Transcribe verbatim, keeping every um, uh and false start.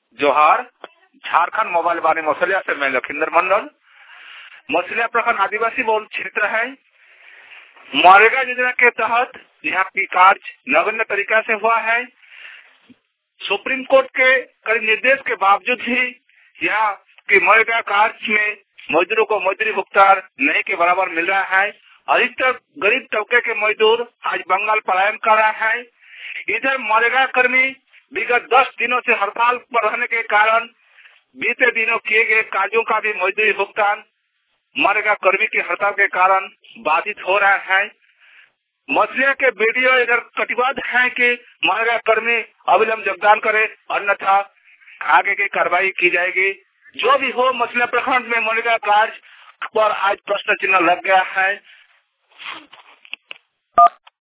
जोहार। झारखंड मोबाइल वाणी मौसलिया से मैं लखिंदर मंडल। मौसलिया प्रखंड आदिवासी बहुल क्षेत्र है। मनरेगा योजना के तहत यहाँ की कार्य नवीन तरीका से हुआ है। सुप्रीम कोर्ट के कड़े निर्देश के बावजूद भी यहाँ के मनरेगा कार्य में मजदूरों को मजदूरी भुगतान नहीं के बराबर मिल रहा है। अधिकतर गरीब तबके के मजदूर आज बंगाल पलायन कर रहा है। इधर मनरेगा कर्मी विगत दस दिनों से हड़ताल पर रहने के कारण बीते दिनों किए गए कार्यों का भी मजदूरी भुगतान मनरेगा कर्मी की हड़ताल के कारण बाधित हो रहा है। मौसलिया के वीडियो इधर कटिबद्ध है कि मनरेगा कर्मी अविलंब योगदान करे, अन्यथा आगे की कार्रवाई की जाएगी। जो भी हो, मौसलिया प्रखंड में मनरेगा कार्य पर आज प्रश्न चिन्ह लग गया है।